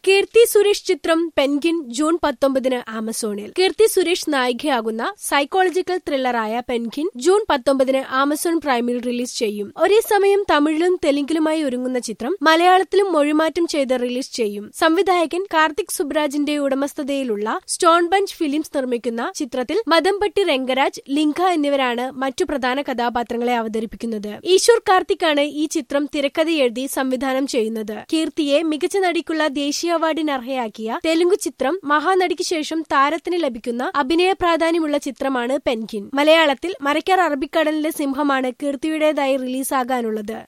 കീർത്തി സുരേഷ് ചിത്രം penguin June 19 ആമസോണിൽ. കീർത്തി സുരേഷ് നായികയാകുന്ന സൈക്കോളജിക്കൽ ത്രില്ലറായ പെൻഗ്വിൻ ജൂൺ 19 ആമസോൺ പ്രൈമിൽ റിലീസ് ചെയ്യും. ഒരേ സമയം തമിഴിലും തെലുങ്കിലുമായി ഒരുങ്ങുന്ന ചിത്രം മലയാളത്തിലും മൊഴിമാറ്റം ചെയ്ത് റിലീസ് ചെയ്യും. സംവിധായകൻ കാർത്തിക് സുബ്രാജിന്റെ ഉടമസ്ഥതയിലുള്ള സ്റ്റോൺ ബഞ്ച് ഫിലിംസ് നിർമ്മിക്കുന്ന ചിത്രത്തിൽ മദംപട്ടി രംഗരാജ്, ലിംഗ എന്നിവരാണ് മറ്റു പ്രധാന കഥാപാത്രങ്ങളെ അവതരിപ്പിക്കുന്നത്. ഈശ്വർ കാർത്തിക്കാണ് ഈ ചിത്രം തിരക്കഥയെഴുതി സംവിധാനം ചെയ്യുന്നത്. കീർത്തിയെ മികച്ച നടിക്കുള്ള ദേശീയ അവാർഡിന് അർഹയാക്കിയ തെലുങ്ക് ചിത്രം മഹാനടിക്ക് ശേഷം താരത്തിന് ലഭിക്കുന്ന അഭിനയ പ്രാധാന്യമുള്ള ചിത്രമാണ് പെൻഗ്വിൻ. മലയാളത്തിൽ മരക്കാർ അറബിക്കടലിന്റെ സിംഹമാണ് കീർത്തിയുടേതായി റിലീസാകാനുള്ളത്.